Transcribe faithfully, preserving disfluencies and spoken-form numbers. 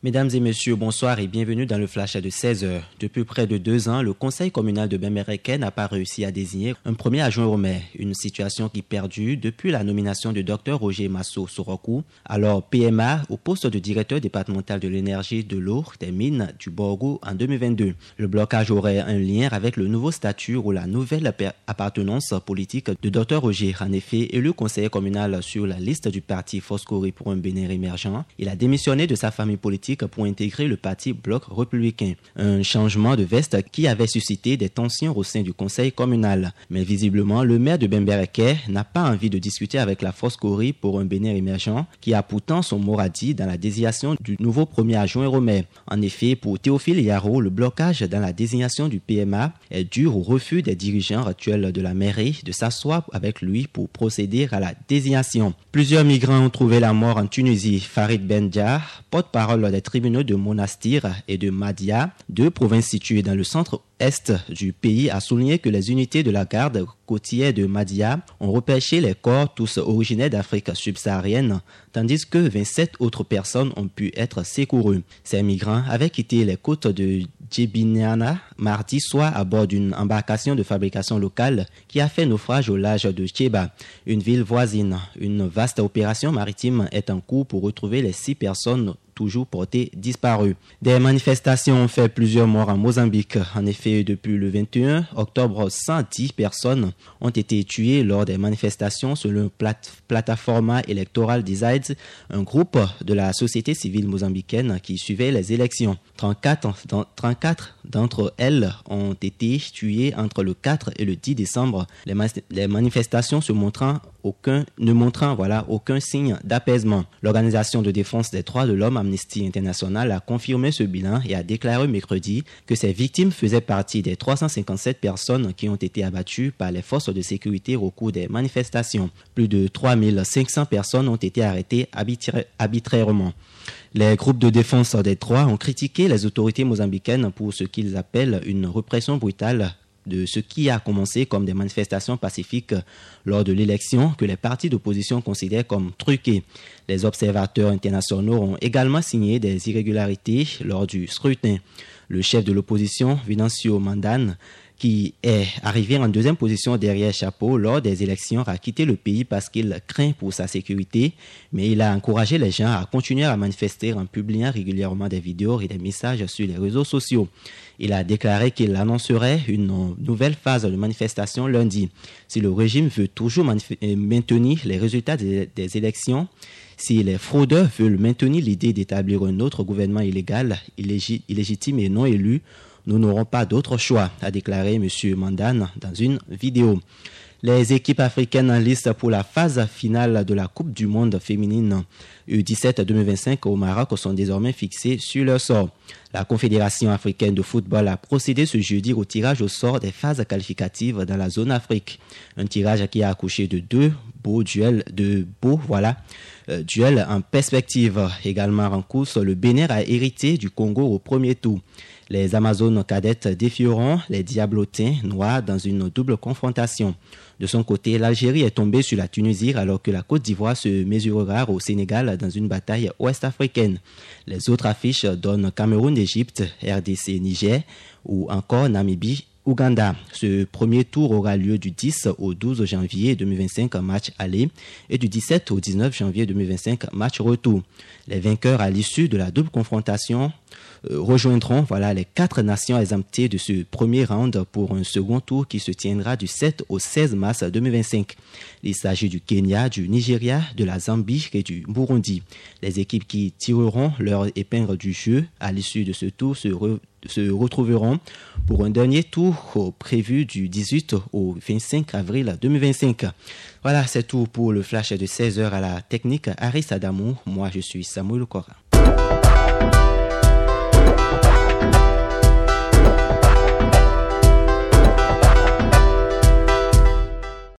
Mesdames et messieurs, bonsoir et bienvenue dans le flash de seize heures. Depuis près de deux ans, le conseil communal de Bembereke n'a pas réussi à désigner un premier adjoint au maire, une situation qui perdure depuis la nomination de Dr Roger Masso Sorokou, alors P M A, au poste de directeur départemental de l'énergie, de l'eau, des mines du Borgou en deux mille vingt-deux. Le blocage aurait un lien avec le nouveau statut ou la nouvelle appartenance politique de Dr Roger. En effet, élu conseiller communal sur la liste du parti Foscori pour un Bénin émergent, il a démissionné de sa famille politique pour intégrer le parti Bloc républicain. Un changement de veste qui avait suscité des tensions au sein du conseil communal. Mais visiblement, le maire de Bembereke n'a pas envie de discuter avec la Foscori pour un Bénin émergent qui a pourtant son mot à dire dans la désignation du nouveau premier adjoint au maire. En effet, pour Théophile Yaro, le blocage dans la désignation du P M A est dû au refus des dirigeants actuels de la mairie de s'asseoir avec lui pour procéder à la désignation. Plusieurs migrants ont trouvé la mort en Tunisie. Farid Benjar, porte-parole des tribunaux de Monastir et de Madia, deux provinces situées dans le centre-est du pays, a souligné que les unités de la garde côtière de Madia ont repêché les corps tous originaires d'Afrique subsaharienne, tandis que vingt-sept autres personnes ont pu être secourues. Ces migrants avaient quitté les côtes de Djebiniana mardi soir à bord d'une embarcation de fabrication locale qui a fait naufrage au large de Tcheba, une ville voisine. Une vaste opération maritime est en cours pour retrouver les six personnes toujours portées disparues. Des manifestations ont fait plusieurs morts en Mozambique. En effet, depuis le vingt et un octobre, cent dix personnes ont été tuées lors des manifestations selon plate Plataforma Electoral Decides, un groupe de la société civile mozambicaine qui suivait les élections. trente-quatre d'entre elles ont été tuées entre le quatre et le dix décembre, les, ma les manifestations se montrant aucun, ne montrant voilà, aucun signe d'apaisement. L'Organisation de défense des droits de l'homme Amnesty International a confirmé ce bilan et a déclaré mercredi que ces victimes faisaient partie des trois cent cinquante-sept personnes qui ont été abattues par les forces de sécurité au cours des manifestations. Plus de trois mille cinq cents personnes ont été arrêtées arbitrairement. Les groupes de défense des droits ont critiqué les autorités mozambicaines pour ce qu'ils appellent une répression brutale de ce qui a commencé comme des manifestations pacifiques lors de l'élection que les partis d'opposition considèrent comme truquées. Les observateurs internationaux ont également signé des irrégularités lors du scrutin. Le chef de l'opposition, Venancio Mondlane, qui est arrivé en deuxième position derrière Chapo lors des élections, a quitté le pays parce qu'il craint pour sa sécurité, mais il a encouragé les gens à continuer à manifester en publiant régulièrement des vidéos et des messages sur les réseaux sociaux. Il a déclaré qu'il annoncerait une nouvelle phase de manifestation lundi. Si le régime veut toujours maintenir les résultats des, des élections, si les fraudeurs veulent maintenir l'idée d'établir un autre gouvernement illégal, illégit, illégitime et non élu, nous n'aurons pas d'autre choix, a déclaré M. Mondlane dans une vidéo. Les équipes africaines en liste pour la phase finale de la Coupe du monde féminine U dix-sept deux mille vingt-cinq au Maroc sont désormais fixées sur leur sort. La Confédération africaine de football a procédé ce jeudi au tirage au sort des phases qualificatives dans la zone Afrique. Un tirage qui a accouché de deux beaux duels, de beaux, voilà, euh, duels en perspective. Également en course, le Bénin a hérité du Congo au premier tour. Les Amazones cadettes défieront les Diablotins noirs dans une double confrontation. De son côté, l'Algérie est tombée sur la Tunisie alors que la Côte d'Ivoire se mesurera au Sénégal dans une bataille ouest-africaine. Les autres affiches donnent Cameroun-Égypte, R D C-Niger ou encore Namibie-Ouganda. Ce premier tour aura lieu du dix au douze janvier deux mille vingt-cinq, match aller, et du dix-sept au dix-neuf janvier deux mille vingt-cinq, match retour. Les vainqueurs à l'issue de la double confrontation euh, rejoindront voilà, les quatre nations exemptées de ce premier round pour un second tour qui se tiendra du sept au seize mars deux mille vingt-cinq. Il s'agit du Kenya, du Nigeria, de la Zambie et du Burundi. Les équipes qui tireront leur épingle du jeu à l'issue de ce tour se, re, se retrouveront pour un dernier tour prévu du dix-huit au vingt-cinq avril deux mille vingt-cinq. Voilà, c'est tout pour le flash de seize heures à la technique. Aris Adamou, moi je suis Samuel Kora.